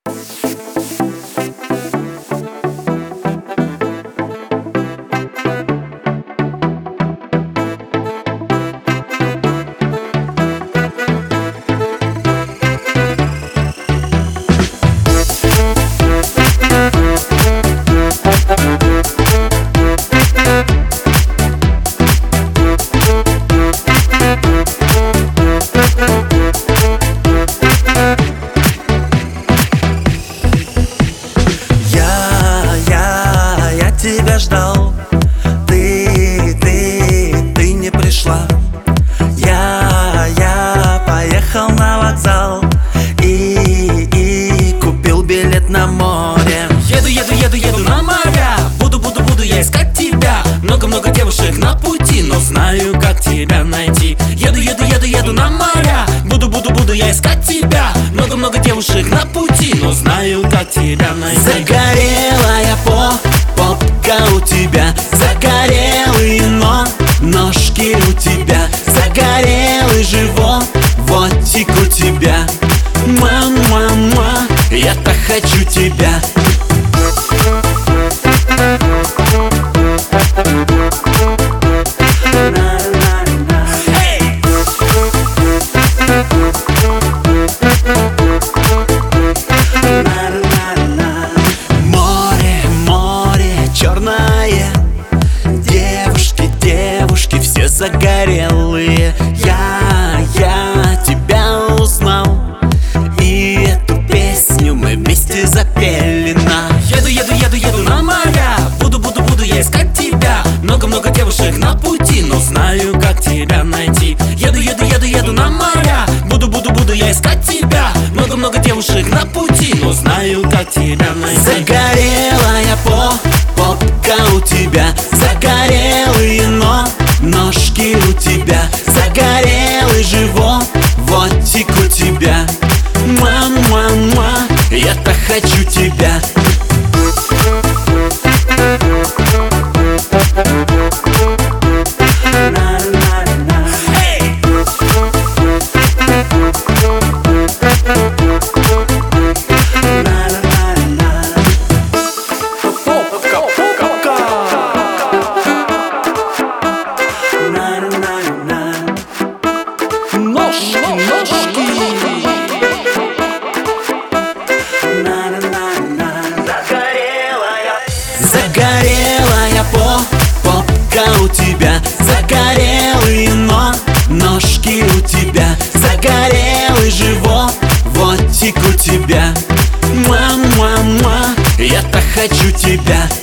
Тебя ждал, ты не пришла. Я поехал на вокзал и купил билет на море. Еду на моря. Буду я искать тебя. Много девушек на пути, но знаю, как тебя найти. Еду на моря. Буду я искать тебя. Много девушек на пути, но знаю, как тебя найти. Загорелая попка у тебя, загорелые ножки у тебя, загорелый животик у тебя. Муа, я так хочу тебя. Черное, девушки все загорелые. Я тебя узнал, и эту песню мы вместе запели на. Еду на моря. Буду я искать тебя. Много девушек на пути, но знаю, как тебя найти. Еду на моря. Буду я искать тебя. Много девушек на пути, но знаю, как тебя найти. Загорелая попка у тебя, загорелые ножки у тебя, загорелый животик у тебя. Муа, я так хочу тебя. Загорелая попка у тебя, загорелые ножки у тебя, загорелый животик у тебя. Муа, я так хочу тебя.